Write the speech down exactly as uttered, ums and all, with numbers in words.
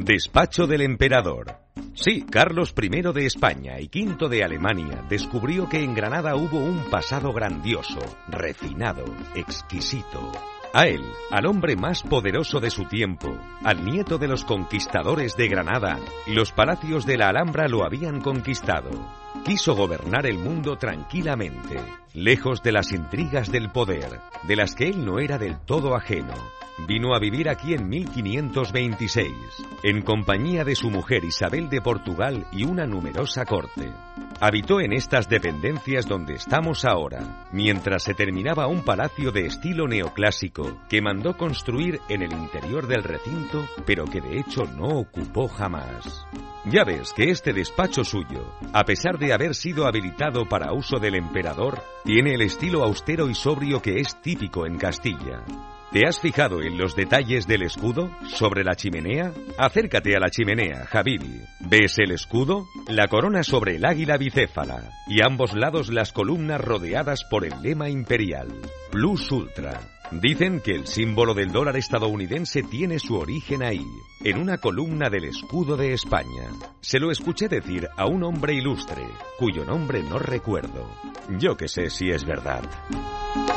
Despacho del emperador. Sí, Carlos primero de España y quinto de Alemania descubrió que en Granada hubo un pasado grandioso, refinado, exquisito. A él, al hombre más poderoso de su tiempo, al nieto de los conquistadores de Granada, los palacios de la Alhambra lo habían conquistado. Quiso gobernar el mundo tranquilamente, lejos de las intrigas del poder, de las que él no era del todo ajeno. Vino a vivir aquí en mil quinientos veintiséis, en compañía de su mujer Isabel de Portugal y una numerosa corte. Habitó en estas dependencias donde estamos ahora, mientras se terminaba un palacio de estilo neoclásico que mandó construir en el interior del recinto, pero que de hecho no ocupó jamás. Ya ves que este despacho suyo, a pesar de haber sido habilitado para uso del emperador, tiene el estilo austero y sobrio que es típico en Castilla. ¿Te has fijado en los detalles del escudo sobre la chimenea? Acércate a la chimenea, Habibi. ¿Ves el escudo? La corona sobre el águila bicéfala y a ambos lados las columnas rodeadas por el lema imperial, Plus Ultra. Dicen que el símbolo del dólar estadounidense tiene su origen ahí, en una columna del escudo de España. Se lo escuché decir a un hombre ilustre, cuyo nombre no recuerdo. Yo que sé si es verdad.